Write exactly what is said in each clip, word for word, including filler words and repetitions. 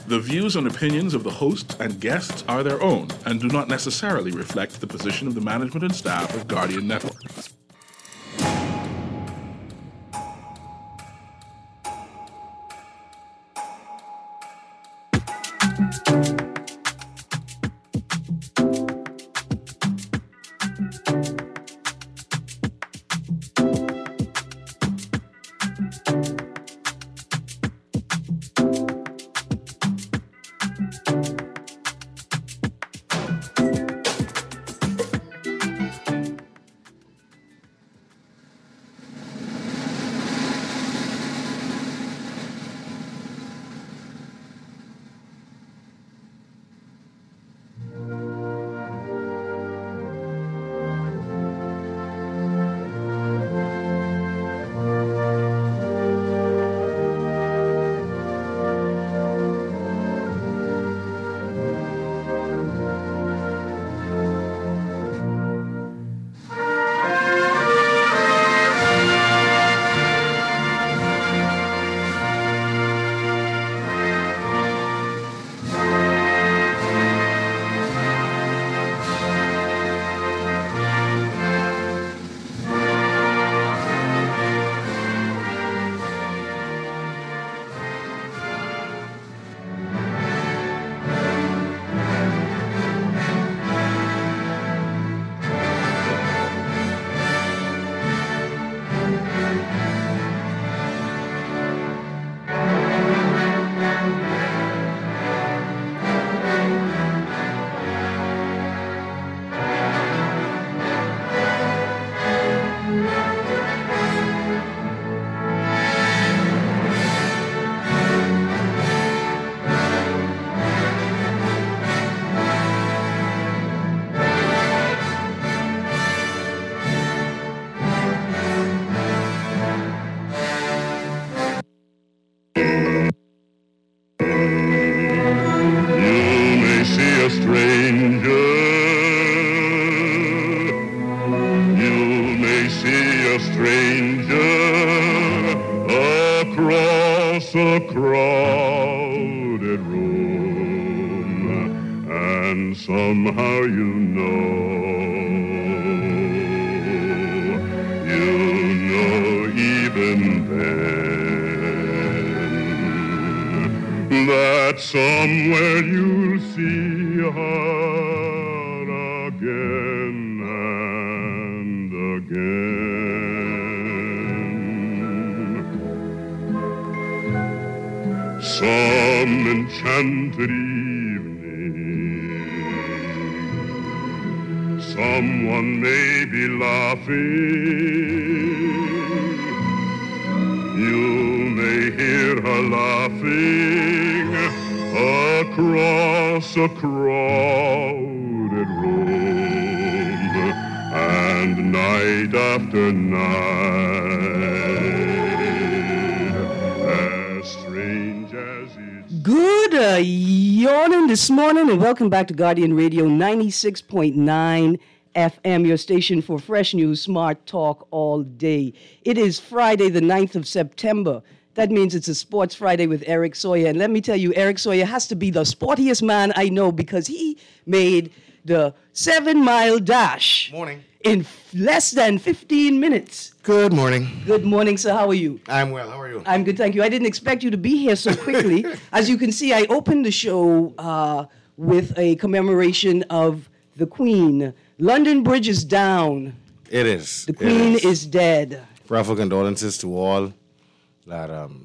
The views and opinions of the host and guests are their own and do not necessarily reflect the position of the management and staff of Guardian Network. This morning, and welcome back to Guardian Radio ninety-six point nine F M, your station for fresh news, smart talk all day. It is Friday, the ninth of September. That means it's a Sports Friday with Eric Sawyer. And let me tell you, Eric Sawyer has to be the sportiest man I know because he made the seven-mile dash. Morning. In f- less than fifteen minutes. Good morning. Good morning, sir. How are you? I'm well. How are you? I'm good, thank you. I didn't expect you to be here so quickly. As you can see, I opened the show uh, with a commemoration of the Queen. London Bridge is down. It is. The Queen is. is dead. Profound condolences to all that um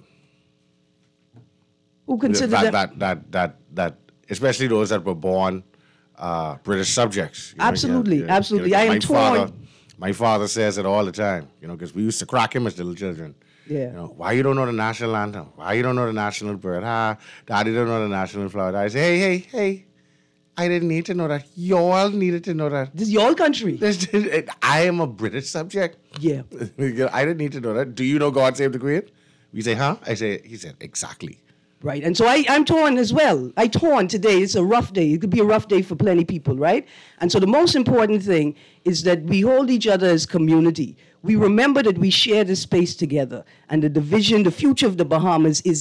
who consider that, them that that that that especially those that were born uh, British subjects. You know, absolutely, you know, absolutely. You know, I am my torn. Father, my father says it all the time, you know, because we used to crack him as little children. Yeah. You know, why you don't know the national anthem? Why you don't know the national bird? Ah, Daddy don't know the national flower. I say, hey, hey, hey, I didn't need to know that. Y'all needed to know that. This is your country. This, I am a British subject. Yeah. I didn't need to know that. Do you know God Save the Queen? We say, huh? I say, he said, exactly. Right. And so I, I'm torn as well. I torn today. It's a rough day. It could be a rough day for plenty people, right? And so the most important thing is that we hold each other as community. We remember that we share this space together. And the division, the future of the Bahamas is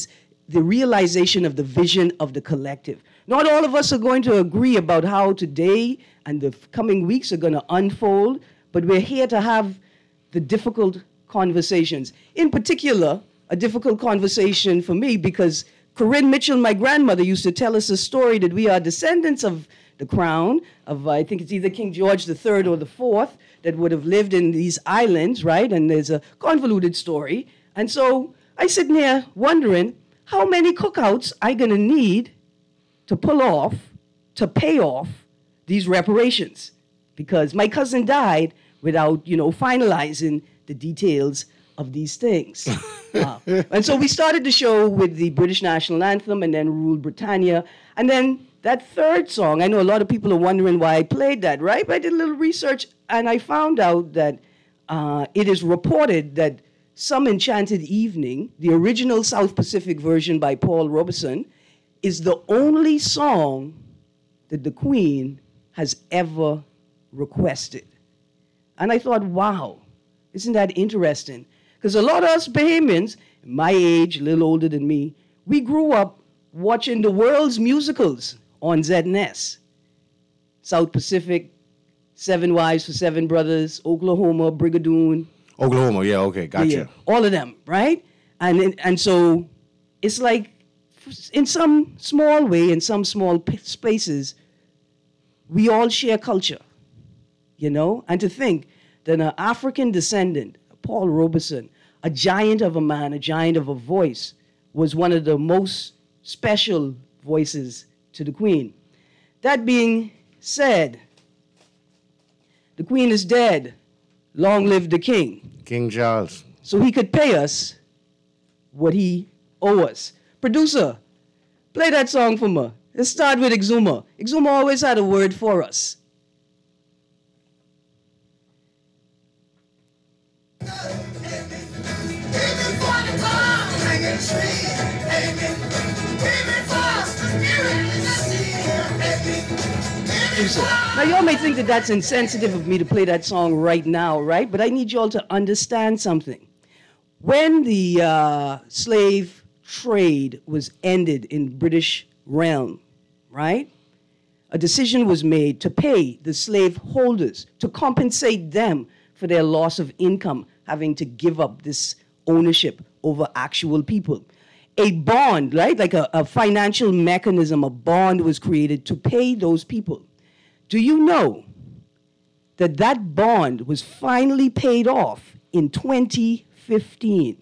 the realization of the vision of the collective. Not all of us are going to agree about how today and the coming weeks are going to unfold, but we're here to have the difficult conversations. In particular, a difficult conversation for me because Corinne Mitchell, my grandmother, used to tell us a story that we are descendants of the crown, of I think it's either King George the Third or the Fourth, that would have lived in these islands, right? And there's a convoluted story. And so I sit there wondering, how many cookouts I gonna need to pull off, to pay off these reparations? Because my cousin died without, you know, finalizing the details of these things. uh, and so we started the show with the British National Anthem and then Rule Britannia. And then that third song, I know a lot of people are wondering why I played that, right? But I did a little research and I found out that uh, it is reported that Some Enchanted Evening, the original South Pacific version by Paul Robeson, is the only song that the Queen has ever requested. And I thought, wow, isn't that interesting? Because a lot of us Bahamians, my age, a little older than me, we grew up watching the world's musicals on Z N S. South Pacific, Seven Wives for Seven Brothers, Oklahoma, Brigadoon. Oklahoma, yeah, okay, gotcha. Yeah, all of them, right? And, and so it's like, in some small way, in some small p- spaces, we all share culture, you know? And to think that an African descendant, Paul Robeson, a giant of a man, a giant of a voice, was one of the most special voices to the Queen. That being said, the Queen is dead. Long live the King. King Charles. So he could pay us what he owes us. Producer, play that song for me. Let's start with Exuma. Exuma always had a word for us. Now, y'all may think that that's insensitive of me to play that song right now, right? But I need y'all to understand something. When the uh, slave trade was ended in British realm, right? A decision was made to pay the slave holders, to compensate them for their loss of income, having to give up this ownership over actual people. A bond, right, like a, a financial mechanism, a bond was created to pay those people. Do you know that that bond was finally paid off in twenty fifteen?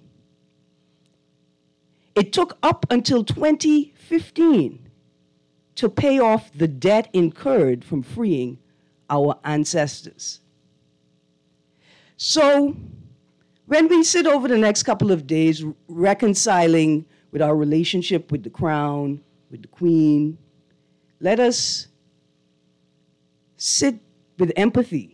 It took up until twenty fifteen to pay off the debt incurred from freeing our ancestors. So, when we sit over the next couple of days reconciling with our relationship with the Crown, with the Queen, let us sit with empathy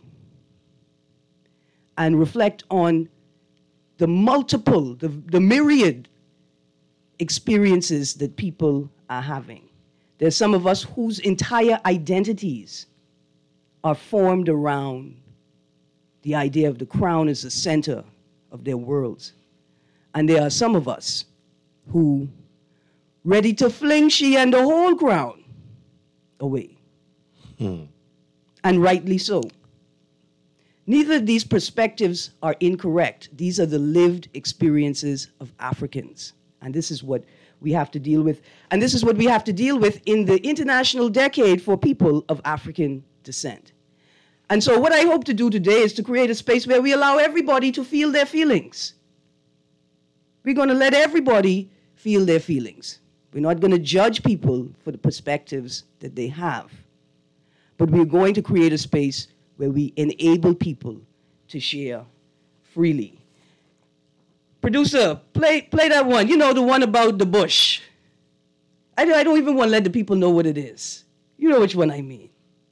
and reflect on the multiple, the, the myriad experiences that people are having. There's some of us whose entire identities are formed around the idea of the Crown as the center of their worlds. And there are some of us who ready to fling she and the whole crown away. Hmm. And rightly so. Neither of these perspectives are incorrect. These are the lived experiences of Africans. And this is what we have to deal with. And this is what we have to deal with in the International Decade for People of African Descent. And so what I hope to do today is to create a space where we allow everybody to feel their feelings. We're going to let everybody feel their feelings. We're not going to judge people for the perspectives that they have. But we're going to create a space where we enable people to share freely. Producer, play, play that one. You know, the one about the bush. I, I don't even want to let the people know what it is. You know which one I mean.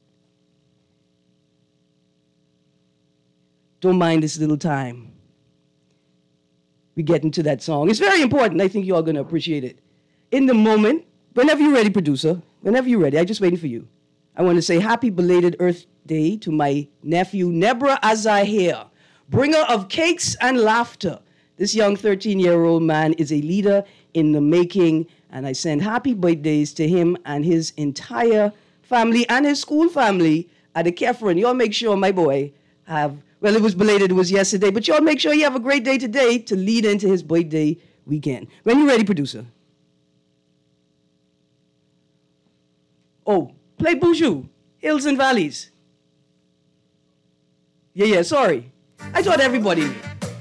Don't mind this little time. We get into that song. It's very important. I think you're all going to appreciate it. In the moment, whenever you're ready, producer, whenever you're ready, I'm just waiting for you. I want to say happy belated Earth Day to my nephew, Nebra Azahir, bringer of cakes and laughter. This young thirteen-year-old man is a leader in the making. And I send happy birthdays to him and his entire family and his school family at the Kefren. Y'all make sure my boy have, well, it was belated, it was yesterday, but y'all make sure you have a great day today to lead into his birthday weekend. When you ready, producer? Oh, play Buju, Hills and Valleys. Yeah, yeah, sorry. I thought everybody knew.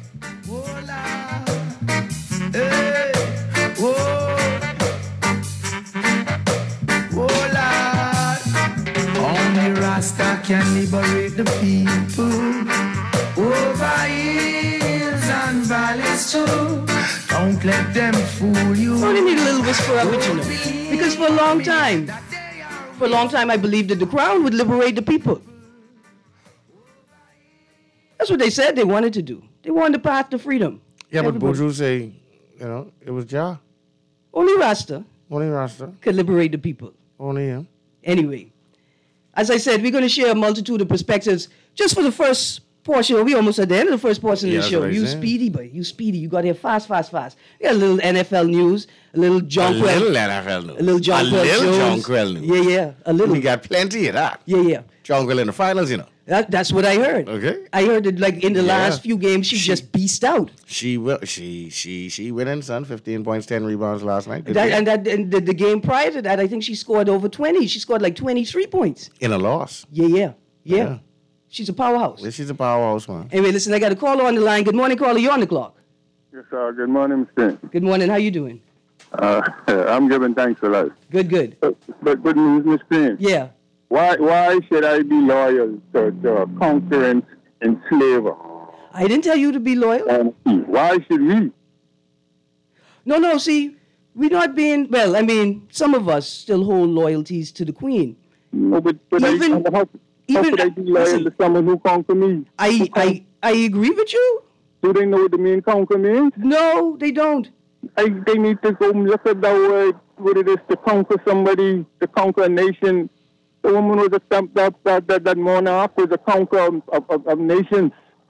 Only Rasta can liberate the people over hills and valleys too. Don't let them fool you. Only need a little whisper of it, you know. Because for a long time, for a long time, I believed that the crown would liberate the people. That's what they said they wanted to do. They wanted the path to freedom. Yeah, but Everybody. Buju say, you know, it was Jah. Only Rasta Only Rasta. could liberate the people. Only him. Anyway, as I said, we're going to share a multitude of perspectives. Just for the first portion, we almost at the end of the first portion Yeah, of the that's show. what I You said. speedy, boy. You speedy. You got here fast, fast, fast. We got a little N F L news, a little John a Quell. little N F L news. A little John A Quell little Jones. John Quell news. Yeah, yeah. A little. We got plenty of that. Yeah, yeah. John Quell in the finals, you know. That, that's what I heard. Okay. I heard that like in the Yeah. last few games, she, She- just beast out. She will. She she she winning, son. Fifteen points, ten rebounds last night. Good That, game. and that and the, the game prior to that, I think she scored over twenty. She scored like twenty-three points. in a loss. Yeah, yeah, yeah. Yeah. She's a powerhouse. She's a powerhouse, man. Anyway, listen, I got a caller on the line. Good morning, caller. You're on the clock. Yes, sir. Good morning, Mister Good morning. How you doing? Uh, I'm giving thanks a lot. Good, good. But, but good news, Mister Yeah. Why, why should I be loyal to, to a conqueror enslaver? I didn't tell you to be loyal. And why should we? No, no. See, we're not being. Well, I mean, some of us still hold loyalties to the Queen. No, but, but Even- I, how, how even- could I be loyal listen. to someone who conquer me? I, Who con- I, I agree with you. Do they know what the mean conquer means? No, they don't. I, they need to go look at that word, what it is to conquer somebody, to conquer a nation. The woman was a that that that, that monarch was a conqueror of, of, of nations.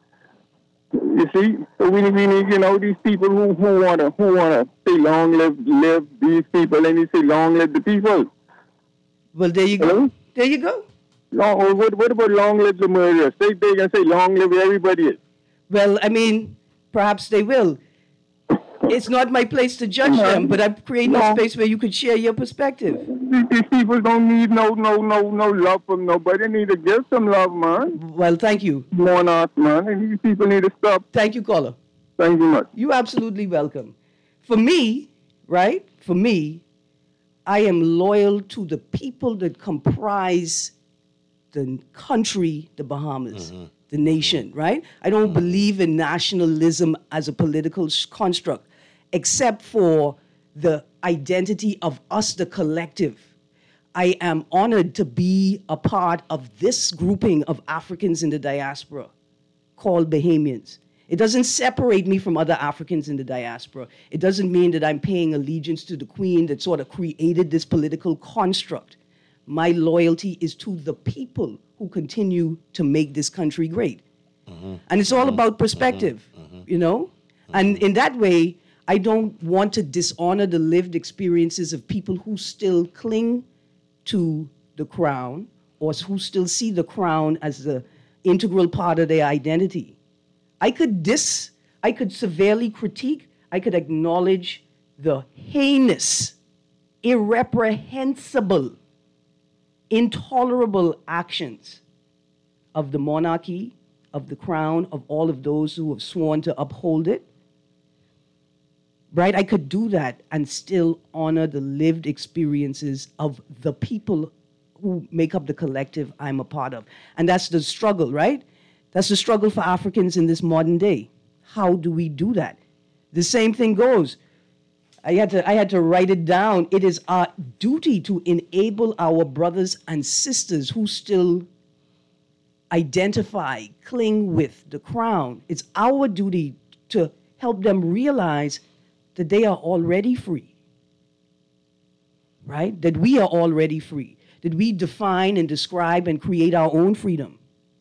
You see, so we, we need, you know, these people who, who wanna who wanna say long live live these people, and they say long live the people. Well, there you go. Hello? There you go. Long, or what, what about long live the murderers? They they can say long live everybody. Well, I mean, perhaps they will. It's not my place to judge them, but I'm creating a No. space where you could share your perspective. These, these people don't need no no no no love from nobody. They need to give some love, man. Well, thank you. Monarchs, man. And these people need to stop. Thank you, caller. Thank you much. You absolutely welcome. For me, right? For me, I am loyal to the people that comprise the country, the Bahamas, the nation, right? I don't believe in nationalism as a political s- construct, except for the identity of us, the collective. I am honored to be a part of this grouping of Africans in the diaspora called Bahamians. It doesn't separate me from other Africans in the diaspora. It doesn't mean that I'm paying allegiance to the Queen that sort of created this political construct. My loyalty is to the people who continue to make this country great. And it's all about perspective, you know? And in that way, I don't want to dishonor the lived experiences of people who still cling to the crown or who still see the crown as the integral part of their identity. I could dis, I could severely critique, I could acknowledge the heinous, irreprehensible, intolerable actions of the monarchy, of the crown, of all of those who have sworn to uphold it. Right? I could do that and still honor the lived experiences of the people who make up the collective I'm a part of. And that's the struggle, right? That's the struggle for Africans in this modern day. How do we do that? The same thing goes. I had to, I had to write it down. It is our duty to enable our brothers and sisters who still identify, cling with the crown. It's our duty to help them realize that they are already free, right? That we are already free, that we define and describe and create our own freedom.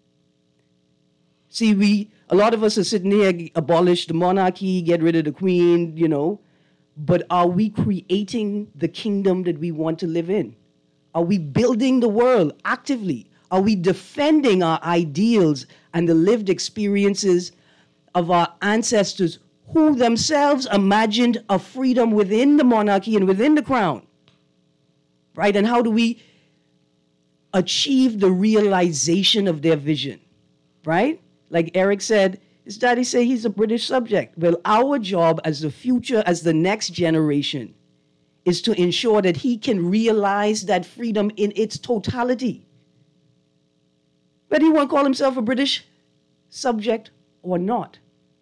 See, we, a lot of us are sitting here, abolish the monarchy, get rid of the Queen, you know, but are we creating the kingdom that we want to live in? Are we building the world actively? Are we defending our ideals and the lived experiences of our ancestors who themselves imagined a freedom within the monarchy and within the crown? Right? And how do we achieve the realization of their vision? Right? Like Eric said, his daddy say he's a British subject. Well, our job as the future, as the next generation, is to ensure that he can realize that freedom in its totality. Whether he want to call himself a British subject or not.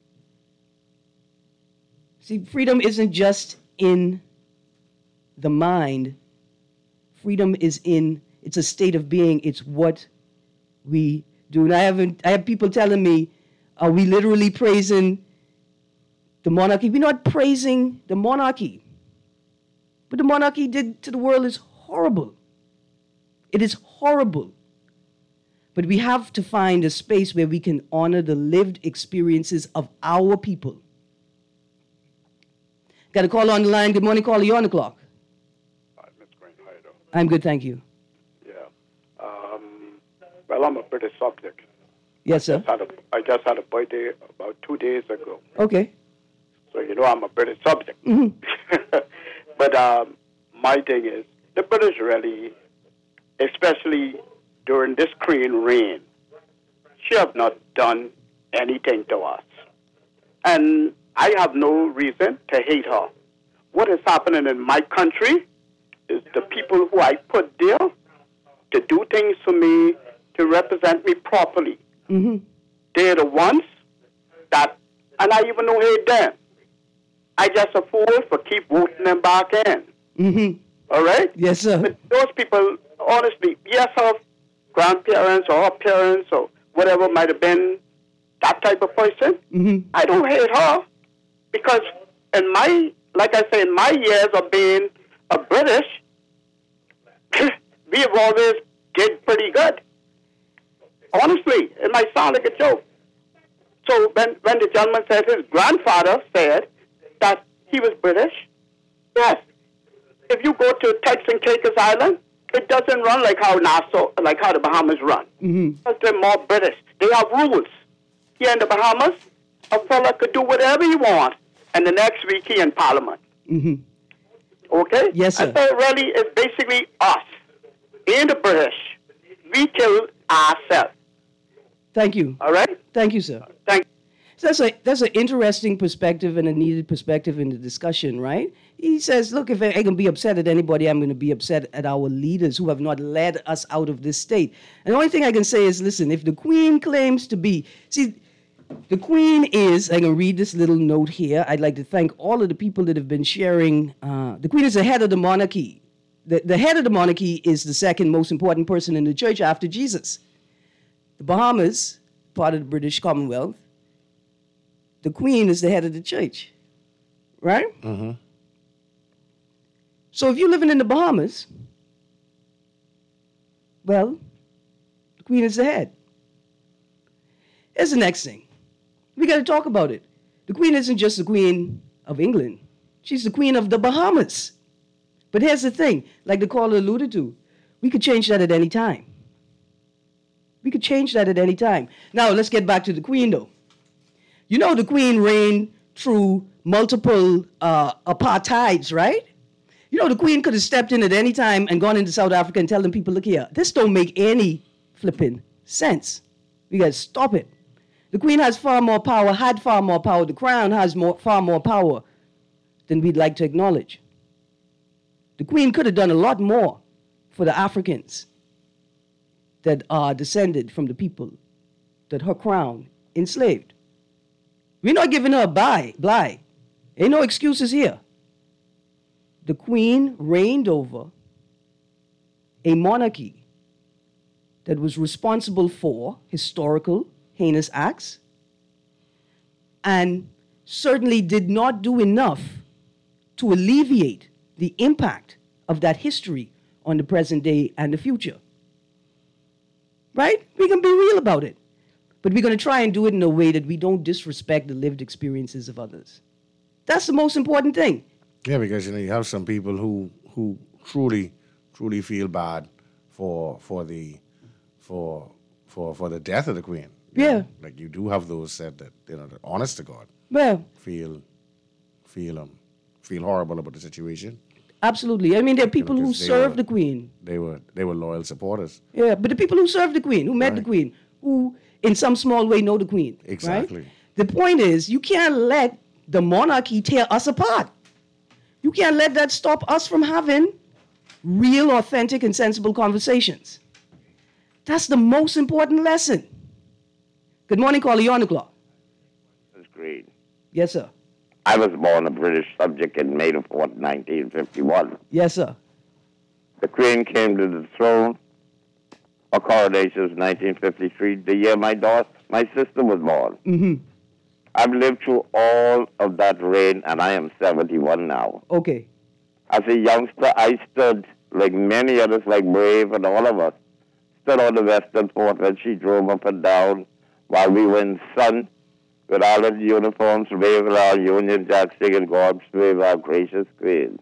See, freedom isn't just in the mind. Freedom is in, it's a state of being. It's what we do. And I haven't, I have people telling me, are we literally praising the monarchy? We're not praising the monarchy. What the monarchy did to the world is horrible. It is horrible. But we have to find a space where we can honor the lived experiences of our people. Got a call on the line. Good morning, caller. You're on the clock. Hi, Miz Green. How you doing? I'm good, thank you. Yeah. Um, well, I'm a British subject. Yes, sir. I just, had a, I just had a birthday about two days ago. Okay. So you know I'm a British subject. Mm-hmm. But um, my thing is, the British really, especially during this Queen reign, she have not done anything to us. And I have no reason to hate her. What is happening in my country is the people who I put there to do things for me, to represent me properly. Mm-hmm. They're the ones that, and I even don't hate them. I just a fool for keep voting them back in. Mm-hmm. All right? Yes, sir. But those people, honestly, yes, her grandparents or her parents or whatever might have been that type of person. Mm-hmm. I don't hate her because in my, like I say, in my years of being a British, we have always did pretty good. Honestly, it might sound like a joke. So when, when the gentleman said his grandfather said that he was British, yes. If you go to Turks and Caicos Island, it doesn't run like how Nassau, like how the Bahamas run. Mm-hmm. Because they're more British. They have rules. Here in the Bahamas, a fella could do whatever he wants, and the next week he in Parliament. Mm-hmm. Okay? Yes, sir. And so really, it's basically us and the British. We kill ourselves. Thank you. All right? Thank you, sir. Thank So that's a that's an interesting perspective and a needed perspective in the discussion, right? He says, look, if I can be upset at anybody, I'm going to be upset at our leaders who have not led us out of this state. And the only thing I can say is, listen, if the Queen claims to be, see, the Queen is, I can read this little note here. I'd like to thank all of the people that have been sharing. Uh, the Queen is the head of the monarchy. The, the head of the monarchy is the second most important person in the church after Jesus. The Bahamas, part of the British Commonwealth, the Queen is the head of the church, right? Mm-hmm. So if you're living in the Bahamas, well, the Queen is the head. Here's the next thing. We got to talk about it. The Queen isn't just the Queen of England. She's the Queen of the Bahamas. But here's the thing, like the caller alluded to, we could change that at any time. We could change that at any time. Now, let's get back to the Queen, though. You know the Queen reigned through multiple uh, apartheids, right? You know the Queen could have stepped in at any time and gone into South Africa and tell them people, look here, this don't make any flipping sense. We got to stop it. The Queen has far more power, had far more power. The Crown has more, far more power than we'd like to acknowledge. The Queen could have done a lot more for the Africans that are descended from the people that her crown enslaved. We're not giving her a bye, bly. Ain't no excuses here. The Queen reigned over a monarchy that was responsible for historical heinous acts and certainly did not do enough to alleviate the impact of that history on the present day and the future. Right? We can be real about it. But we're going to try and do it in a way that we don't disrespect the lived experiences of others. That's the most important thing. Yeah, because you know you have some people who who truly truly feel bad for for the for for for the death of the Queen. You Yeah. know? Like you do have those said that you know, that honest to God, Well, feel feel um feel horrible about the situation. absolutely. I mean, there are people who because they serve were- the Queen. They were they were loyal supporters. Yeah, but the people who serve the Queen, who met the Right. Queen, who in some small way know the Queen. right? Exactly. The point is, you can't let the monarchy tear us apart. You can't let that stop us from having real, authentic, and sensible conversations. That's the most important lesson. Good morning, caller. You're on the clock. That's great. Yes, sir. I was born a British subject in May the fourth, nineteen fifty-one. Yes, sir. The Queen came to the throne. Her coronation was nineteen fifty-three, the year my daughter, my sister was born. Mm-hmm. I've lived through all of that reign, and I am seventy-one now. Okay. As a youngster, I stood, like many others, like Brave and all of us, stood on the Western Port when she drove up and down while we were in sun with all of the uniforms, waving our Union Jack, singing God save our gracious Queen.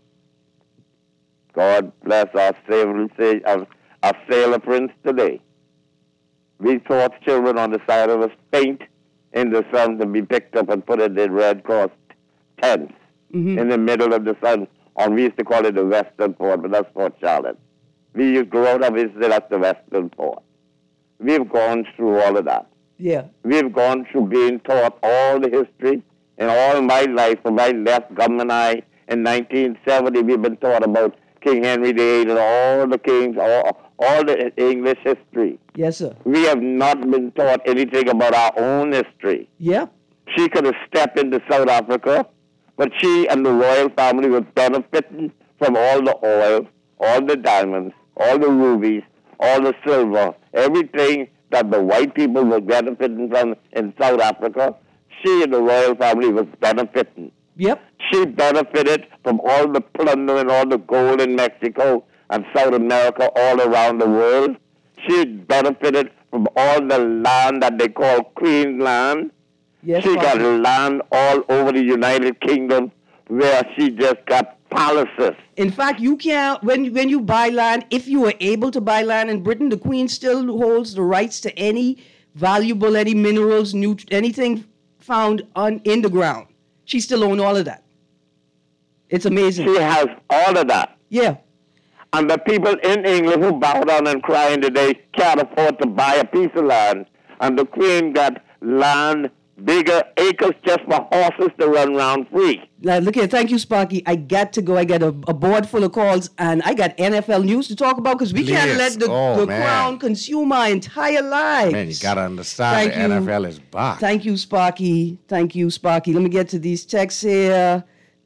God bless our sailor, our, our sailor prince today. We taught children on the side of us paint in the sun to be picked up and put in the Red Cross tents Mm-hmm. in the middle of the sun. And we used to call it the Western Port, but that's Port Charlotte. We used grew up and say that's the Western Port. We've gone through all of that. Yeah. We've gone through being taught all the history. And all my life, from my left gum and I, in nineteen seventy, we've been taught about King Henry the eighth and all the kings, all, all the English history. Yes, sir. We have not been taught anything about our own history. Yeah. She could have stepped into South Africa, but she and the royal family were benefiting from all the oil, all the diamonds, all the rubies, all the silver, everything that the white people were benefiting from in South Africa. She and the royal family was benefiting. Yep. She benefited from all the plunder and all the gold in Mexico and South America, all around the world. She benefited from all the land that they call Queensland. Yes, She got Father. land all over the United Kingdom where she just got palaces. In fact, you can't, when, when you buy land, if you were able to buy land in Britain, the Queen still holds the rights to any valuable, any minerals, nut- anything found on, in the ground. She still owns all of that. It's amazing. She has all of that. Yeah. And the people in England who bow down and crying today can't afford to buy a piece of land. And the Queen got land, bigger acres just for horses to run around free. Now, look here. Thank you, Sparky. I got to go. I got a, a board full of calls, and I got N F L news to talk about because we can't Please. let the, Oh, the man. crown consume our entire lives. Man, you gotta understand Thank the you. N F L is back. Thank you, Sparky. Thank you, Sparky. Let me get to these texts here.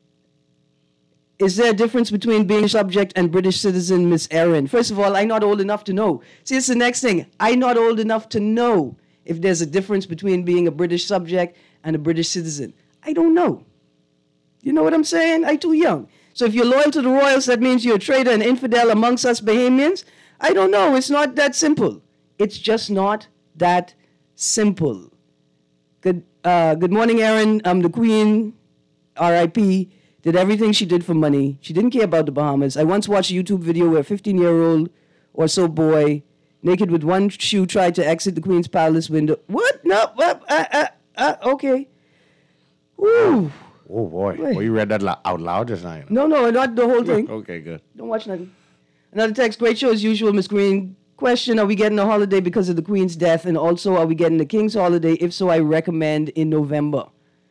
Is there a difference between being a subject and British citizen, Miss Erin? First of all, I'm not old enough to know. See, it's the next thing. I'm not old enough to know if there's a difference between being a British subject and a British citizen. I don't know. You know what I'm saying? I'm too young. So if you're loyal to the royals, that means you're a traitor and infidel amongst us Bahamians? I don't know. It's not that simple. It's just not that simple. Good, uh, good morning, Erin. I'm the Queen, R I P Did everything she did for money. She didn't care about the Bahamas. I once watched a YouTube video where a fifteen-year-old or so boy, naked with one shoe, tried to exit the Queen's Palace window. What? No. Uh, uh, uh, uh, okay. Woo. Oh boy, Wait. well, you read that lo- out loud just now. You No, know? no, not the whole thing. Okay, good. Don't watch nothing. Another text. Great show as usual, Miss Green. Question: Are we getting a holiday because of the Queen's death? And also, are we getting the King's holiday? If so, I recommend in November.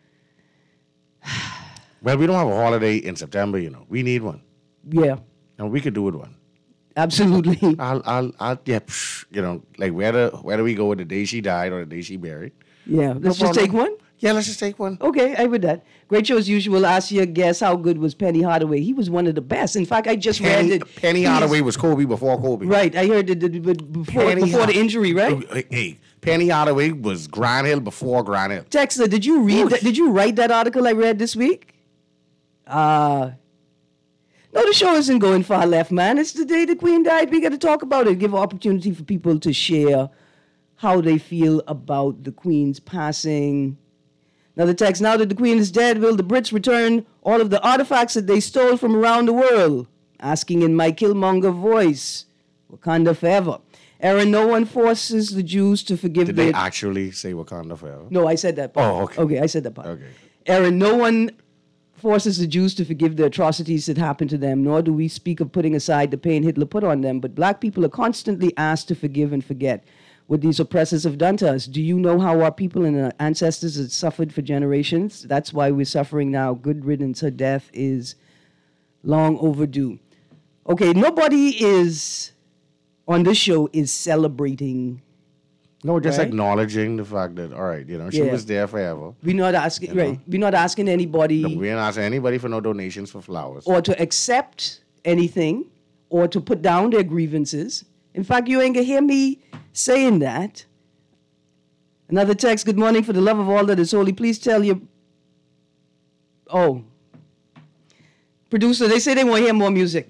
Well, we don't have a holiday in September, you know. We need one, Yeah, and we could do with one. absolutely. I'll, I'll, I'll, yeah, psh, you know, like whether whether we go with the day she died or the day she buried. Yeah, let's just problem. take one. Yeah, let's just take one. Okay, I with that. Great show as usual. Ask your guess how good was Penny Hardaway. He was one of the best. In fact, I just Penny, read it. Penny He is- Hardaway was Kobe before Kobe. Right, I heard it it- it before, Penny before the Har- injury, right? Hey, Penny Hardaway was Grand Hill before Grand Hill. Texter, did you read that? Did you write that article I read this week? Uh, no, the show isn't going far left, man. It's the day the Queen died. We got to talk about it. Give opportunity for people to share how they feel about the Queen's passing. Another text, now that the Queen is dead, will the Brits return all of the artifacts that they stole from around the world? Asking in my Killmonger voice. Wakanda forever. Aaron, no one forces the Jews to forgive Did their... they actually say Wakanda forever? No, I said that part. Oh, okay. Okay, I said that part. Okay. Aaron, no one forces the Jews to forgive the atrocities that happened to them, nor do we speak of putting aside the pain Hitler put on them, but black people are constantly asked to forgive and forget what these oppressors have done to us. Do you know how our people and our ancestors have suffered for generations? That's why we're suffering now. Good riddance. Her death is long overdue. Okay, nobody is on this show is celebrating. No, just Right? acknowledging the fact that, all right, you know, she Yeah. was there forever. We're not asking, You know? right? We're not asking anybody We ain't asking anybody for no donations for flowers. or to accept anything or to put down their grievances. In fact, you ain't gonna hear me saying that. Another text, good morning, for the love of all that is holy. Please tell your, oh, producer, they say they want to hear more music.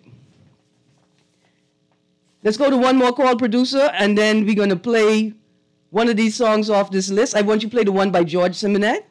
Let's go to one more call, producer, and then we're going to play one of these songs off this list. I want you to play the one by George Simonet,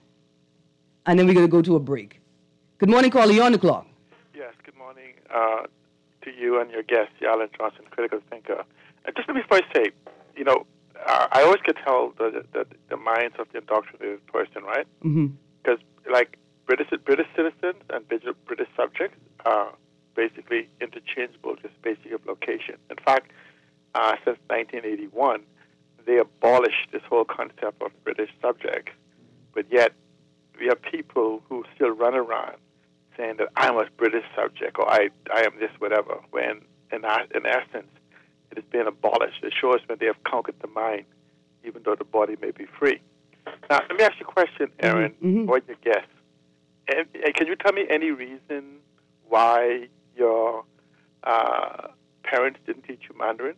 and then we're going to go to a break. Good morning, caller. You're on the clock. Yes, good morning uh, to you and your guest, Alan Johnson, critical thinker. And just let me first say, you know, uh, I always could tell the, the the minds of the indoctrinated person, right? Because, mm-hmm. like, British British citizens and British subjects are basically interchangeable, just basically of location. In fact, uh, since nineteen eighty-one, they abolished this whole concept of British subjects, but yet we have people who still run around saying that I'm a British subject or I I am this whatever, when in, in essence it has been abolished. It shows when they have conquered the mind, even though the body may be free. Now, let me ask you a question, Aaron, mm-hmm. or your guest. And, and can you tell me any reason why your uh, parents didn't teach you Mandarin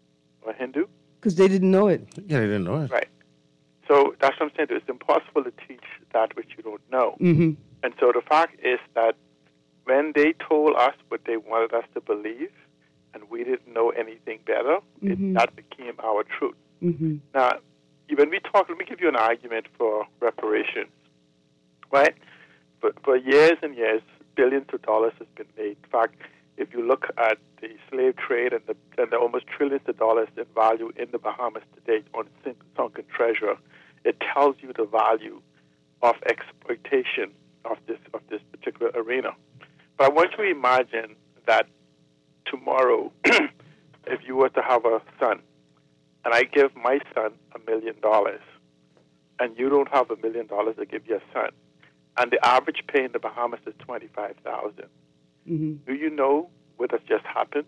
or Hindu? Because they didn't know it. Yeah, they didn't know it. Right. So that's what I'm saying. It's impossible to teach that which you don't know. Mm-hmm. And so the fact is that when they told us what they wanted us to believe, and we didn't know anything better, mm-hmm. it, that became our truth. Mm-hmm. Now, when we talk, let me give you an argument for reparations, right? For, for years and years, billions of dollars has been made. In fact, if you look at the slave trade and the, and the almost trillions of dollars in value in the Bahamas to date on sunken treasure, it tells you the value of exploitation of this of this particular arena. But I want you to imagine that tomorrow, if you were to have a son, and I give my son a million dollars, and you don't have a million dollars to give your son, and the average pay in the Bahamas is twenty-five thousand dollars. Mm-hmm. Do you know what has just happened?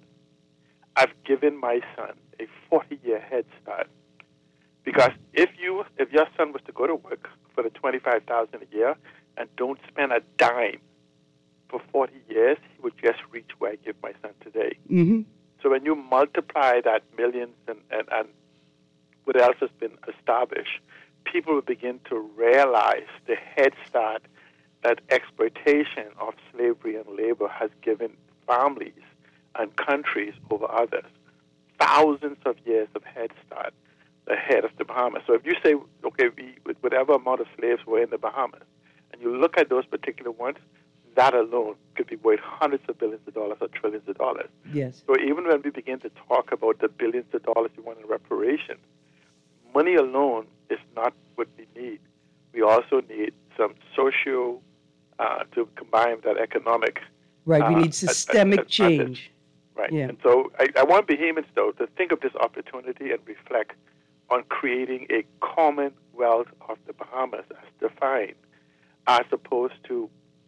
I've given my son a forty-year head start. Because if you, if your son was to go to work for the twenty-five thousand dollars a year and don't spend a dime for forty years, he would just reach where I give my son today. Mm-hmm. So when you multiply that millions and, and, and what else has been established, people will begin to realize the head start that exploitation of slavery and labor has given families and countries over others. Thousands of years of head start ahead of the Bahamas. So if you say, okay, we, whatever amount of slaves were in the Bahamas, and you look at those particular ones, that alone could be worth hundreds of billions of dollars or trillions of dollars. Yes. So even when we begin to talk about the billions of dollars we want in reparations, money alone is not what we need. We also need some socio, uh, to combine that economic. Right, we uh, need systemic at, at, at, change. Right. Yeah. And so I, I want Bahamians, though, to think of this opportunity and reflect on creating a commonwealth of the Bahamas as defined, as opposed to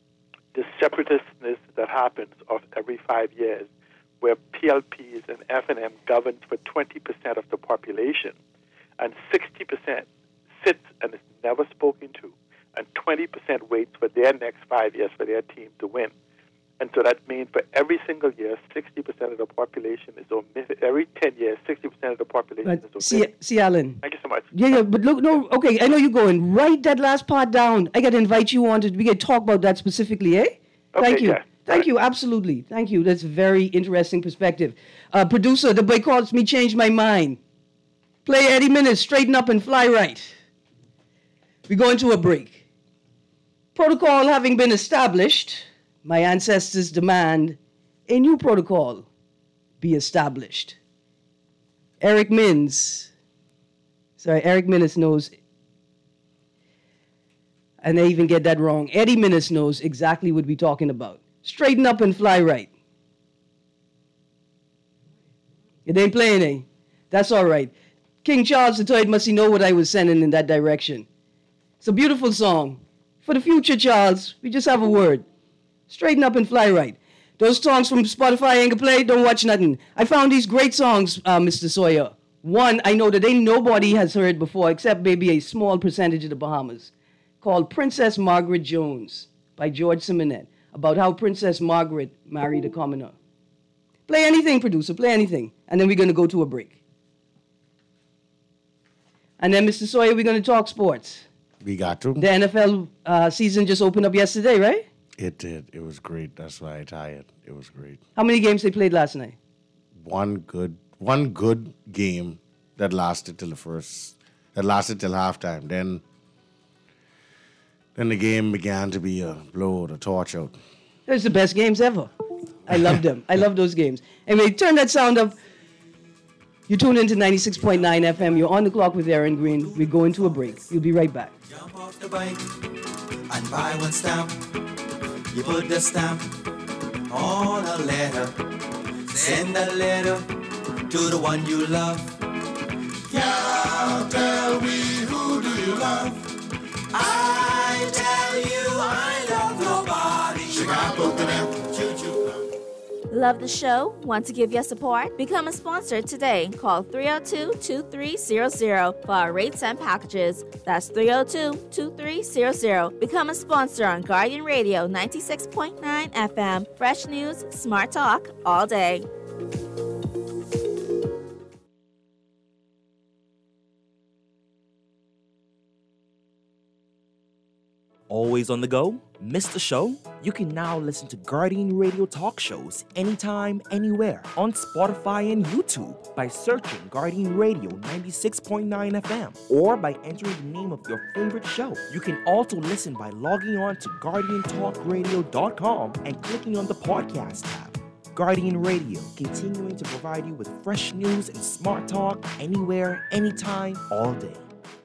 the separatistness that happens of every five years, where P L Ps and F N M govern for twenty percent of the population, and sixty percent sits and is never spoken to, and twenty percent waits for their next five years for their team to win. And so that means for every single year, sixty percent of the population is omitted. Every ten years, sixty percent of the population But is omitted. see, see, Alan. Thank you so much. Yeah, yeah, but look, no, okay, I know you're going. Write that last part down. I got to invite you on to, we can talk about that specifically, eh? Okay, Thank you. yeah. Thank Right. you, absolutely. Thank you. That's a very interesting perspective. Uh, producer, the boy calls me, changed my mind. Play Eddie Minutes, straighten up and fly right. We're going to a break. Protocol having been established, my ancestors demand a new protocol be established. Eric Mins, sorry, Eric Minnis knows, and I even get that wrong. Eddie Minnis knows exactly what we're talking about. Straighten up and fly right. It ain't playing, eh? That's all right. King Charles the Third must he know what I was sending in that direction. It's a beautiful song. For the future, Charles, we just have a word. Straighten up and fly right. Those songs from Spotify ain't gonna play, don't watch nothing. I found these great songs, uh, Mister Sawyer. One, I know that ain't nobody has heard before, except maybe a small percentage of the Bahamas, called Princess Margaret Jones by George Simonette, about how Princess Margaret married a commoner. Play anything, producer, play anything. And then we're gonna go to a break. And then, Mister Sawyer, we're gonna talk sports. We got to. The N F L uh, season just opened up yesterday, right? It did. It was great. That's why I tired. It was great. How many games they played last night? One good, one good game that lasted till the first, that lasted till halftime. Then, then the game began to be a blow, the torch out. Those are the best games ever. I love them. I love those games. Anyway, turn that sound up. You tune into ninety-six point nine F M. You're on the clock with Aaron Green. We're going to a break. We'll be right back. Jump off the bike and buy one stamp. You put the stamp on a letter. Send that letter to the one you love. Yeah, tell me, who do you love? I tell you I love nobody. Chicago, choo-choo. Love the show? Want to give your support? Become a sponsor today. Call three oh two, two three zero zero for our rates and packages. That's three oh two, two three zero zero. Become a sponsor on Guardian Radio ninety-six point nine F M. Fresh news, smart talk, all day. Always on the go? Missed the show? You can now listen to Guardian Radio talk shows anytime, anywhere on Spotify and YouTube by searching Guardian Radio ninety-six point nine F M or by entering the name of your favorite show. You can also listen by logging on to guardian talk radio dot com and clicking on the podcast tab. Guardian Radio, continuing to provide you with fresh news and smart talk anywhere, anytime, all day.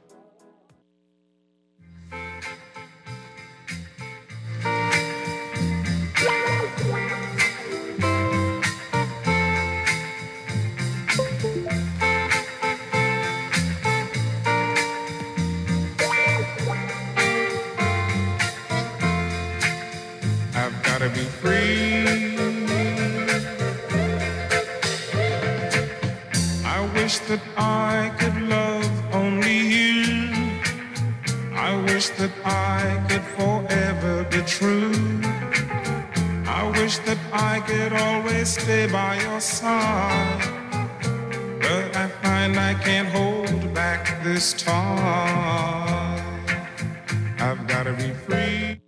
Gotta be free. I wish that I could love only you. I wish that I could forever be true. I wish that I could always stay by your side. But I find I can't hold back this time. I've gotta be free.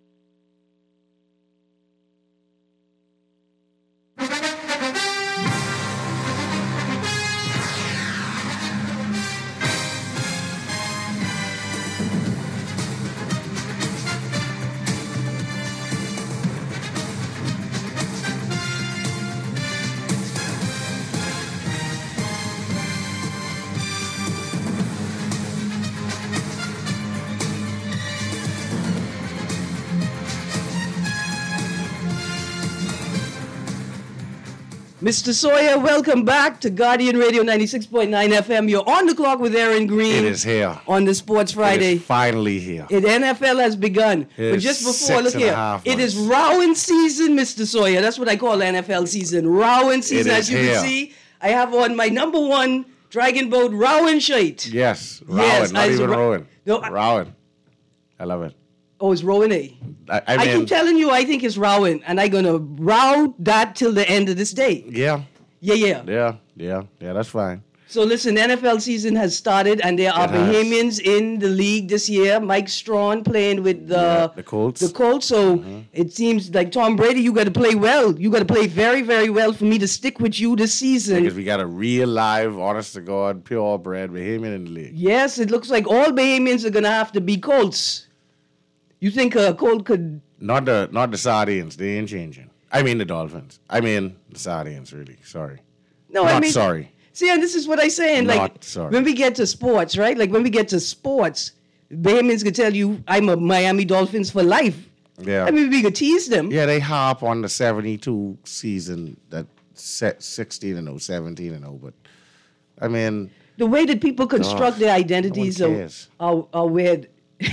Mister Sawyer, welcome back to Guardian Radio ninety-six point nine F M. You're on the clock with Aaron Green. It is here. On the Sports Friday. It is finally here. The N F L has begun. It but is just before, six look and a here. half It is rowing season, Mister Sawyer. That's what I call N F L season. Rowing season. It As is you here. can see, I have on my number one Dragon Boat Rowan shirt. Yes, Rowan, Yes, not I- even Rowan. No, I- Rowan. I love it. Oh, it's Rowan A. I, I I mean, keep telling you I think it's Rowan, and I'm going to row that till the end of this day. yeah, Yeah, yeah. yeah, yeah, yeah, that's fine. So listen, N F L season has started, and there are It has. Bahamians in the league this year. Mike Strawn playing with the Yeah, the Colts. The Colts. So Mhm. it seems like Tom Brady, you got to play well. You got to play very, very well for me to stick with you this season. Because we got a real live, honest to God, purebred Bahamian in the league. Yes, it looks like all Bahamians are gonna have to be Colts. You think uh, Cole could? Not the not the Sardians. They ain't changing. I mean the Dolphins. I mean the Sardians. Really, sorry. No, not I mean sorry. See, and this is what I'm saying. Like Not sorry. when we get to sports, right? Like when we get to sports, Bahamians could tell you, "I'm a Miami Dolphins for life." Yeah. I mean, we could tease them. Yeah, they harp on the seventy-two season that set sixteen and oh, seventeen and oh, but I mean The way that people construct oh, their identities no one are, cares. are, are weird.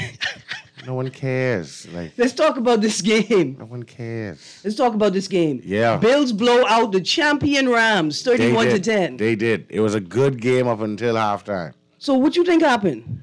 No one cares. Like Let's talk about this game. no one cares. Let's talk about this game. Yeah. Bills blow out the champion Rams, They thirty-one to did. ten. They did. It was a good game up until halftime. So what you think happened?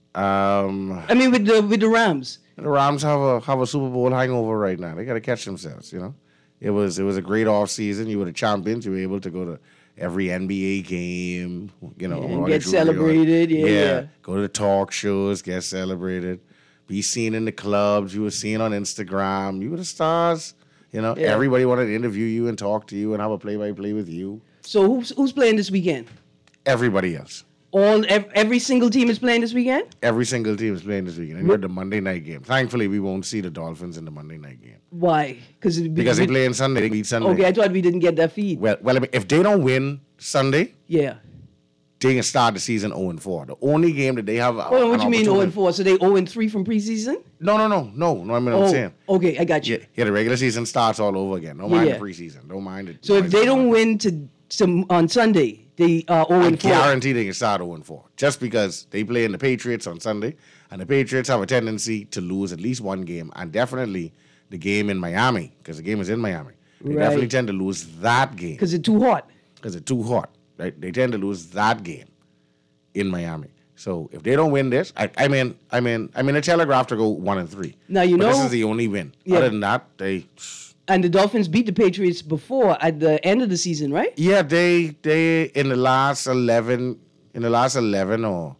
Um, I mean, with the with the Rams. the Rams have a have a Super Bowl hangover right now. They got to catch themselves. You know, it was it was a great off season. You were the champions. You were able to go to every N B A game. You know, Yeah, all get the jewelry on. celebrated, yeah, yeah. Go to the talk shows. Get celebrated. Be seen in the clubs. You were seen on Instagram. You were the stars. You know, Yeah. everybody wanted to interview you and talk to you and have a play by play with you. So who's who's playing this weekend? Everybody else. All ev- every single team is playing this weekend. Every single team is playing this weekend. And you had the Monday night game. Thankfully, we won't see the Dolphins in the Monday night game. Why? Because Because they play on Sunday. They beat Sunday. Okay, I thought we didn't get that feed. Well, well, I mean, if they don't win Sunday, Yeah. they can start the season oh and four. The only game that they have. Hold on, what an you mean oh and opportunity- four? So they oh and three from preseason? No, no, no, no, no. I mean, Oh, I'm saying. okay, I got you. Yeah, yeah, the regular season starts all over again. Don't Yeah, mind yeah. the preseason. Don't mind it. So if they don't win to, to on Sunday, they are oh I and four. guarantee they can start oh and four. Just because they play in the Patriots on Sunday, and the Patriots have a tendency to lose at least one game, and definitely the game in Miami, because the game is in Miami. They Right. definitely tend to lose that game. Because it's too hot. Because it's too hot. Right? They tend to lose that game in Miami. So if they don't win this, I, I mean, I mean, I mean, the Telegraph to go one and three. Now, you But this know- is the only win. Yeah. Other than that, they. And the Dolphins beat the Patriots before at the end of the season, right? Yeah, they they in the last eleven in the last eleven or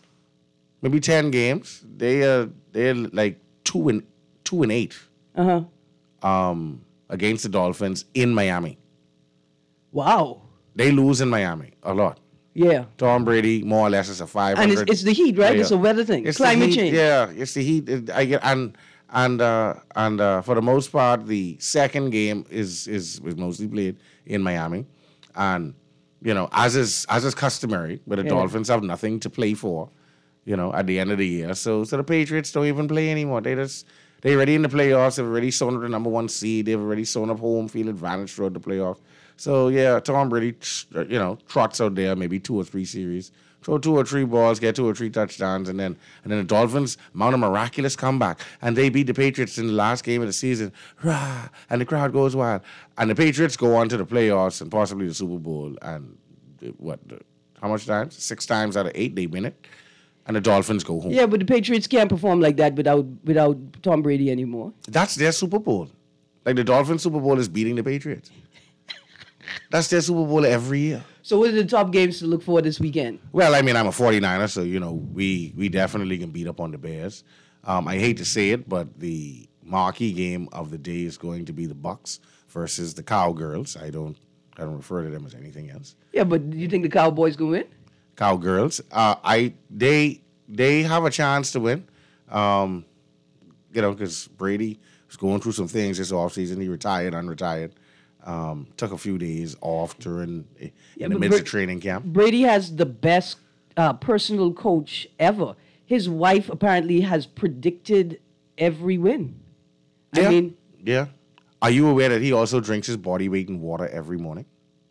maybe ten games, they uh they're like two and two and eight Uh huh. um against the Dolphins in Miami. Wow. They lose in Miami a lot. Yeah. Tom Brady more or less is a five And hundred. it's, it's the heat, right? It's a weather thing. It's the Climate heat, change. Yeah, it's the heat. It- I get and and uh, and uh, for the most part, the second game is is is mostly played in Miami, and you know, as is as is customary, where the Yeah. Dolphins have nothing to play for, you know, at the end of the year. So so the Patriots don't even play anymore. They just they already in the playoffs. They've already sewn up the number one seed. They've already sewn up home field advantage throughout the playoffs. So yeah, Tom Brady, you know, trots out there maybe two or three series, throw two or three balls, get two or three touchdowns, and then and then the Dolphins mount a miraculous comeback, and they beat the Patriots in the last game of the season, rah, and the crowd goes wild, and the Patriots go on to the playoffs and possibly the Super Bowl, and uh, what, the, how much times? Six times out of eight they win it, and the Dolphins go home. Yeah, but the Patriots can't perform like that without without Tom Brady anymore. That's their Super Bowl. Like the Dolphins Super Bowl is beating the Patriots. That's their Super Bowl every year. So what are the top games to look for this weekend? Well, I mean, I'm a forty-niner, so, you know, we we definitely can beat up on the Bears. Um, I hate to say it, but the marquee game of the day is going to be the Bucks versus the Cowgirls. I don't I don't refer to them as anything else. Yeah, but do you think the Cowboys can win? Cowgirls. Uh, I they they have a chance to win. Um, you know, because Brady was going through some things this offseason. He retired, unretired. Um, took a few days off during in Yeah, the but midst Bra- of training camp. Brady has the best uh, personal coach ever. His wife apparently has predicted every win. Yeah. I mean, Yeah. Are you aware that he also drinks his body weight in water every morning?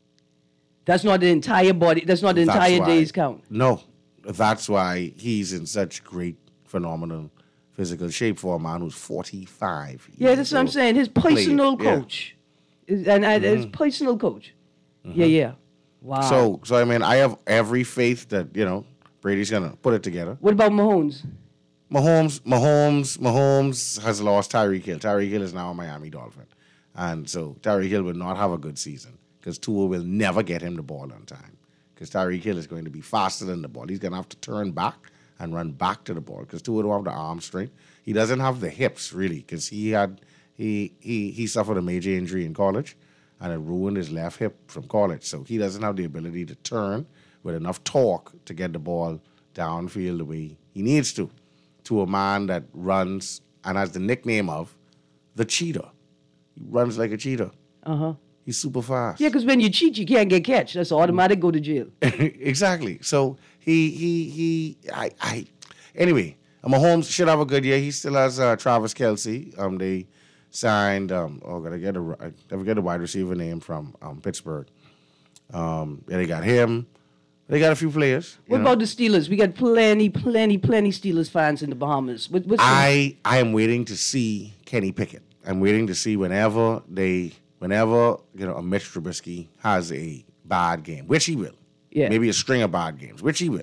that's not the entire body. That's not the That's entire why- day's count. No. That's why he's in such great, phenomenal physical shape for a man who's forty-five. Yeah, that's what I'm years saying. His old. Played, personal yeah. coach, Is- and, and his personal coach. Yeah, yeah. Wow. So, so I mean, I have every faith that, you know, Brady's going to put it together. what about Mahomes? Mahomes, Mahomes, Mahomes has lost Tyreek Hill. Tyreek Hill is now a Miami Dolphin. And so Tyreek Hill will not have a good season because Tua will never get him the ball on time because Tyreek Hill is going to be faster than the ball. He's going to have to turn back and run back to the ball because Tua don't have the arm strength. He doesn't have the hips, really, because he had he he he suffered a major injury in college and it ruined his left hip from college. So he doesn't have the ability to turn with enough torque to get the ball downfield the way he needs to. To a man that runs and has the nickname of the cheetah. He runs like a cheetah. Uh-huh. He's super fast. Yeah, because when you cheat, you can't get catch. That's automatic go to jail. Exactly. So he he he I I anyway, Mahomes should have a good year. He still has uh, Travis Kelce. Um, they signed um oh god I get a I forget the wide receiver name from um Pittsburgh. Um, yeah, they got him. They got a few players. What know. about the Steelers? We got plenty, plenty, plenty Steelers fans in the Bahamas. What, what's I I am waiting to see Kenny Pickett. I'm waiting to see whenever they whenever you know a Mitch Trubisky has a bad game, which he will. Yeah. Maybe a string of bad games, which he will.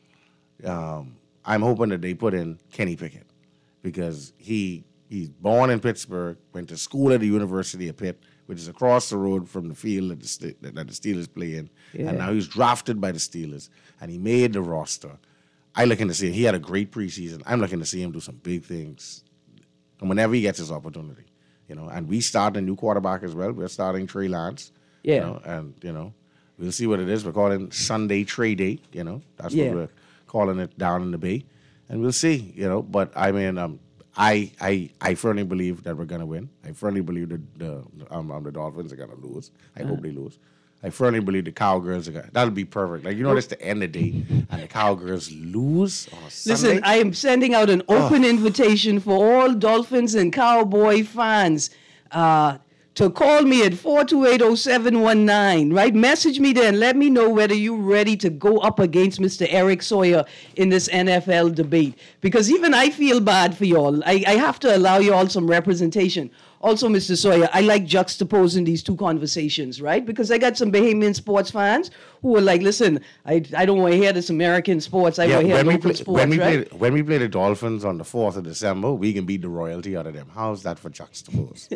Um, I'm hoping that they put in Kenny Pickett because he he's born in Pittsburgh, went to school at the University of Pitt, which is across the road from the field that the, Ste- that the Steelers play in. Yeah. And now he's drafted by the Steelers, and he made the roster. I'm looking to see him. He had a great preseason. I'm looking to see him do some big things. And whenever he gets his opportunity, you know. And we start a new quarterback as well. We're starting Trey Lance. Yeah. You know, and, you know, we'll see what it is. We're calling Sunday Trade Day, you know. That's Yeah. what we're calling it down in the Bay. And we'll see, you know. But, I mean, um, I I I firmly believe that we're going to win. I firmly believe that the um, um, the Dolphins are going to lose. I Uh-huh. hope they lose. I firmly believe the Cowgirls are going to. That'll be perfect. Like, you know, it's the end of the day, and the Cowgirls lose on a Sunday. Listen, I am sending out an open invitation for all Dolphins and Cowboy fans uh, to call me at four two eight, oh seven one nine, right? Message me there and let me know whether you're ready to go up against Mister Eric Sawyer in this N F L debate. Because even I feel bad for y'all. I, I have to allow y'all some representation. Also, Mister Sawyer, I like juxtaposing these two conversations, right? Because I got some Bahamian sports fans who are like, listen, I I don't want to hear this American sports. I Yeah, want to hear when we, local play, sports, when, we right? play, when we play the Dolphins on the fourth of December, we can beat the royalty out of them. How's that for juxtapose?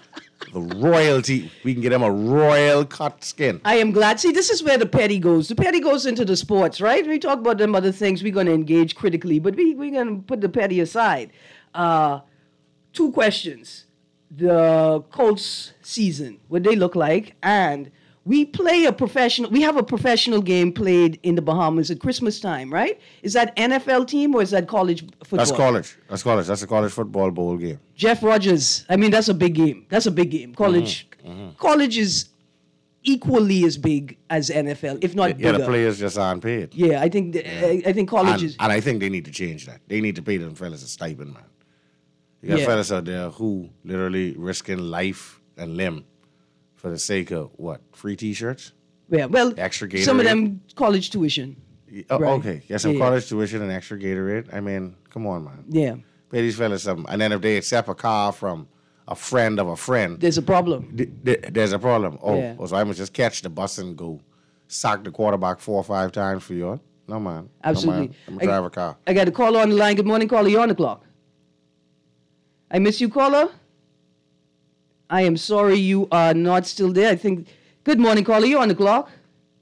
The royalty, we can get them a royal cut skin. I am glad. See, this is where the petty goes. The petty goes into the sports, right? We talk about them other things. We're going to engage critically, but we, we're going to put the petty aside. Uh, two questions. The Colts season, what they look like, and we play a professional, we have a professional game played in the Bahamas at Christmas time, right? Is that N F L team or is that college football? That's college. That's college. That's a college football bowl game. Jeff Rogers, I mean, that's a big game. That's a big game. College, Mhm. college is equally as big as N F L, if not Yeah, bigger. the players just aren't paid. Yeah, I think the, I, I think college and, is. and I think they need to change that. They need to pay them fellas a stipend, man. You got Yeah. fellas out there who literally risking life and limb for the sake of what? Free T-shirts? Yeah, well, Extra some of Gatorade? them college tuition. Oh, Right. Okay, yeah, some Yeah. college tuition and extra Gatorade. I mean, come on, man. Yeah, Pay these fellas something. And then if they accept a car from a friend of a friend, there's a problem. th- th- there's a problem. Oh, Yeah. oh, so I must just catch the bus and go sock the quarterback four or five times for you? No, man. Absolutely. No, man. I'm going to drive a car. I got a caller on the line. Good morning, caller. You're on the clock. I miss you, caller. I am sorry you are not still there. I think. Good morning, caller. You're on the clock.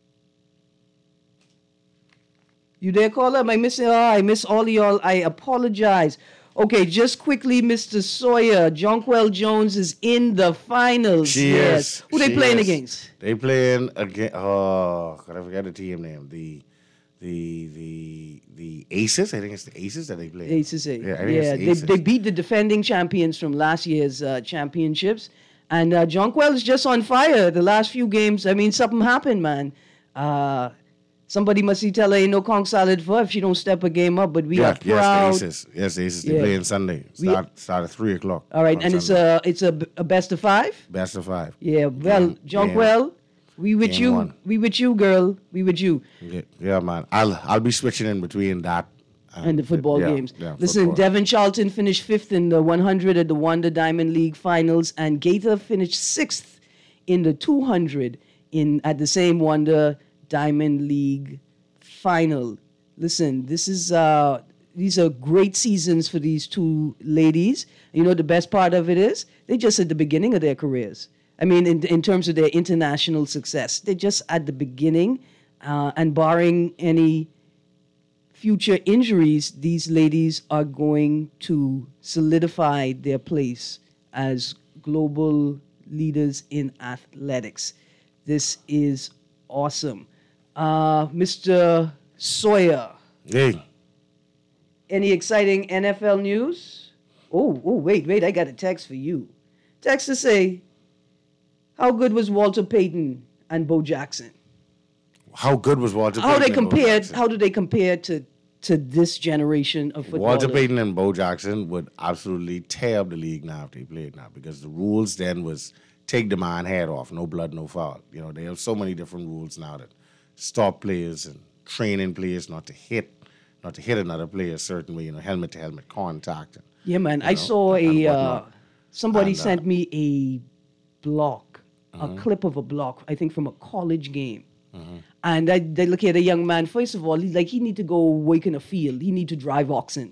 You there, caller? Am I missing? Oh, I miss all of y'all. I apologize. Okay, just quickly, Mister Sawyer. Jonquel Jones is in the finals. She yes. is. Who they She playing is. against? They playing against. Oh, God, I forgot the team name. The, the, the, the Aces. I think it's the Aces that they play. Aces. eh? Yeah, I think yeah it's the they, Aces. they beat the defending champions from last year's uh, championships. And uh, Jonquel is just on fire the last few games. I mean, something happened, man. Uh, somebody must see tell her ain't no conch salad for if she don't step a game up. But we yeah, are proud. Yes, the Aces. Yes, the Aces. They Yeah. play on Sunday. We- Start, start at three o'clock. All right, on and it's Sunday. a it's a, b- a best of five. Best of five. Yeah, well, Game- Jonquel, we with game you. one. We with you, girl. We with you. Yeah, yeah, man. I'll I'll be switching in between that And the football yeah, games. yeah, Listen, football. Devin Charlton finished fifth in the one hundred at the Wonder Diamond League Finals, and Gaither finished sixth in the two hundred in at the same Wonder Diamond League Final. Listen, this is uh, these are great seasons for these two ladies. You know, the best part of it is they're just at the beginning of their careers. I mean, in in terms of their international success, they're just at the beginning, uh, and barring any future injuries, these ladies are going to solidify their place as global leaders in athletics. This is awesome. Uh, Mister Sawyer, Hey, any exciting N F L news? Oh, oh, wait, wait, I got a text for you. Text to say, how good was Walter Payton and Bo Jackson? How good was Walter How Payton? they and Bo compared? Jackson? How do they compare to to this generation of footballers? Walter Payton and Bo Jackson would absolutely tear up the league now if they played now, because the rules then was take the man head off, no blood, no foul. You know, they have so many different rules now that stop players and training players not to hit, not to hit another player a certain way. You know, helmet to helmet contact. And, Yeah, man. you I know, saw and a uh, whatnot. somebody And, uh, sent me a block, Mhm. a clip of a block, I think from a college game. Mhm. And I, they look at a young man. First of all, he's like he need to go work in a field. He need to drive oxen.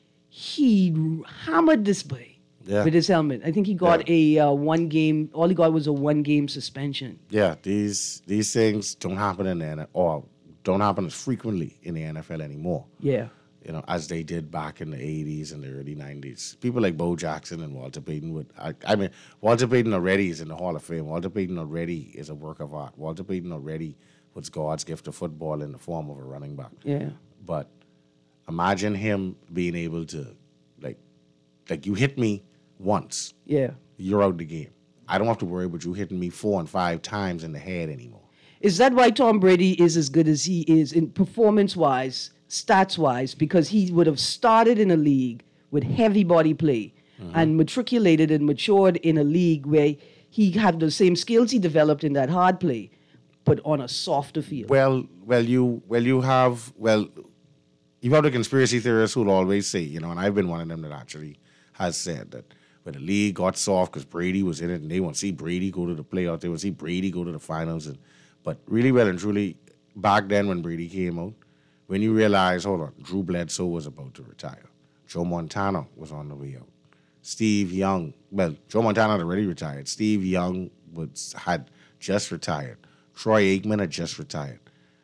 He hammered this boy Yeah. with his helmet. I think he got a uh, one game. All he got was a one game suspension. Yeah, these these things don't happen in the N F L, or don't happen as frequently in the N F L anymore. Yeah. You know, as they did back in the eighties and the early nineties. People like Bo Jackson and Walter Payton would, I, I mean, Walter Payton already is in the Hall of Fame. Walter Payton already is a work of art. Walter Payton already was God's gift to football in the form of a running back. Yeah. But imagine him being able to, like, like you hit me once, Yeah. you're out the game. I don't have to worry about you hitting me four and five times in the head anymore. Is that why Tom Brady is as good as he is in performance-wise, stats-wise? Because he would have started in a league with heavy body play and matriculated and matured in a league where he had the same skills he developed in that hard play, but on a softer field. Well, well, you, well, you have, well, you have the conspiracy theorists who'll always say, you know, and I've been one of them that actually has said that when the league got soft because Brady was in it, and they want to see Brady go to the playoffs, they want to see Brady go to the finals, and but really, well and truly, back then when Brady came out, when you realize, hold on, Drew Bledsoe was about to retire, Joe Montana was on the way out, Steve Young, well, Joe Montana had already retired, Steve Young was had just retired, Troy Aikman had just retired.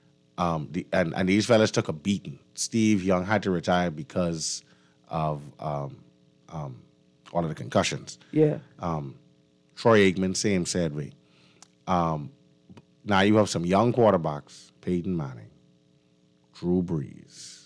Um, the, and, and these fellas took a beating. Steve Young had to retire because of um, um, all of the concussions. Yeah. Um, Troy Aikman, same said way. Um, now you have some young quarterbacks, Peyton Manning, Drew Brees,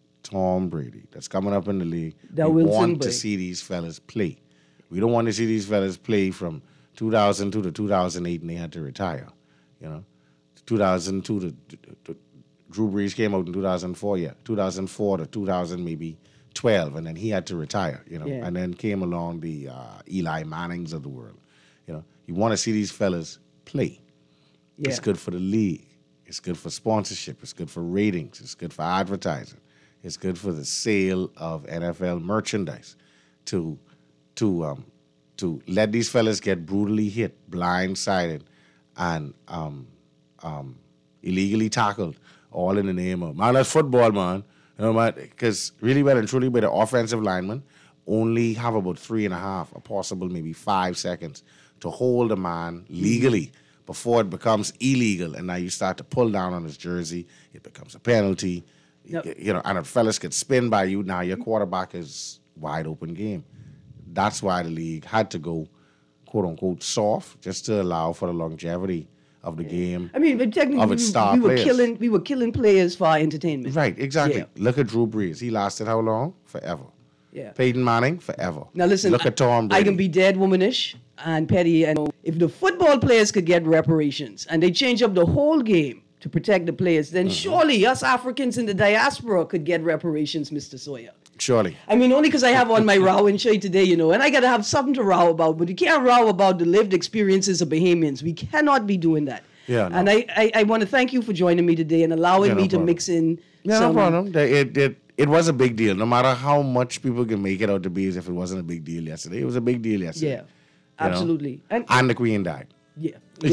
Tom Brady, that's coming up in the league. That we Wilson want boy. to see these fellas play. We don't want to see these fellas play from two thousand two to two thousand eight and they had to retire, you know. two thousand two to, to, to Drew Brees came out in two thousand four, yeah. two thousand four to two thousand maybe twelve, and then he had to retire, you know. Yeah. And then came along the uh, Eli Mannings of the world, you know. You want to see these fellas play. Yeah. It's good for the league. It's good for sponsorship. It's good for ratings. It's good for advertising. It's good for the sale of N F L merchandise. To, to, um, to let these fellas get brutally hit, blindsided, and um, um, illegally tackled, all in the name of, man, that's football, man. You know, man, because really, well and truly, by the offensive linemen only have about three and a half, or possible maybe five seconds to hold a man legally before it becomes illegal, and now you start to pull down on his jersey. It becomes a penalty. Yep. You know, and if fellas could spin by you, now your quarterback is wide open game. That's why the league had to go, quote unquote, soft, just to allow for the longevity of the game. I mean, but technically, of we, its star we were players. killing we were killing players for our entertainment. Right, exactly. Yeah. Look at Drew Brees. He lasted how long? Forever. Yeah. Peyton Manning, forever. Now listen, Look at Tom I, Brady. I can be dead womanish and petty, and if the football players could get reparations and they change up the whole game to protect the players, then surely us Africans in the diaspora could get reparations, Mister Sawyer. Surely. I mean, only because I have on my rowing shirt today, you know, and I got to have something to row about, but you can't row about the lived experiences of Bahamians. We cannot be doing that. Yeah, no. And I, I, I want to thank you for joining me today and allowing Yeah, no me to problem. mix in Yeah, some... no problem. They- It, it, it was a big deal. No matter how much people can make it out to be as if it wasn't a big deal yesterday. It was a big deal yesterday. Yeah, you know? absolutely. And, And the Queen died. yeah.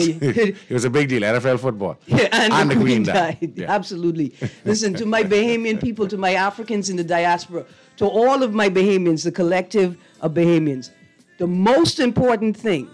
It was a big deal. N F L football. Yeah, and, the, Queen, died. Yeah. Absolutely. Listen, to my Bahamian people, to my Africans in the diaspora, to all of my Bahamians, the collective of Bahamians, the most important thing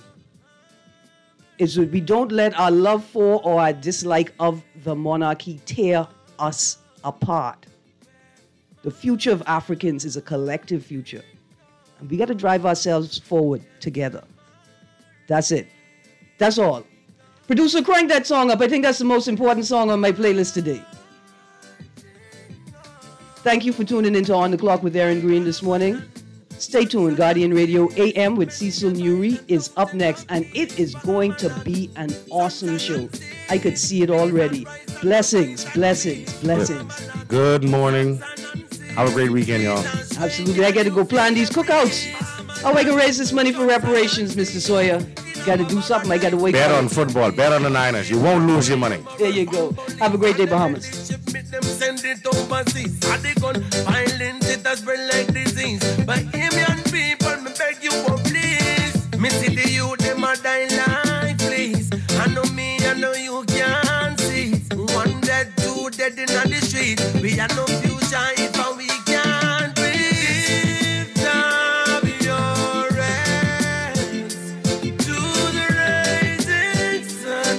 is that we don't let our love for or our dislike of the monarchy tear us apart. The future of Africans is a collective future. And we got to drive ourselves forward together. That's it. That's all. Producer, crank that song up. I think that's the most important song on my playlist today. Thank you for tuning in to On the Clock with Aaron Green this morning. Stay tuned. Guardian Radio A M with Cecil Newry is up next, and it is going to be an awesome show. I could see it already. Blessings, blessings, blessings. Good morning. Have a great weekend, y'all. Absolutely. I got to go plan these cookouts. How I can raise this money for reparations, Mister Sawyer? Got to do something. I got to wake Bet up. on football. Bet on the Niners. You won't lose your money. There you go. Have a great day, Bahamas. Send it overseas. Are they gun violence? It has spread like disease. But Indian people, me beg you for please. Me see the youth, them a die like please. I know me, I know you can't see. One dead, two dead in the street. We have no future if we can't breathe. Stop your rest to the rising sun.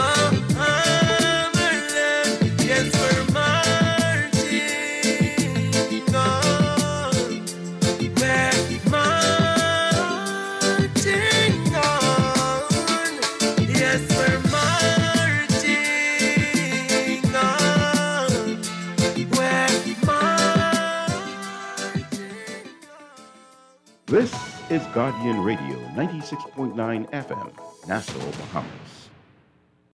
Bahamaland, yes, we're marching on. We're marching on. Yes, we're marching on. We're This is Guardian Radio ninety-six point nine F M, Nassau, Bahamas.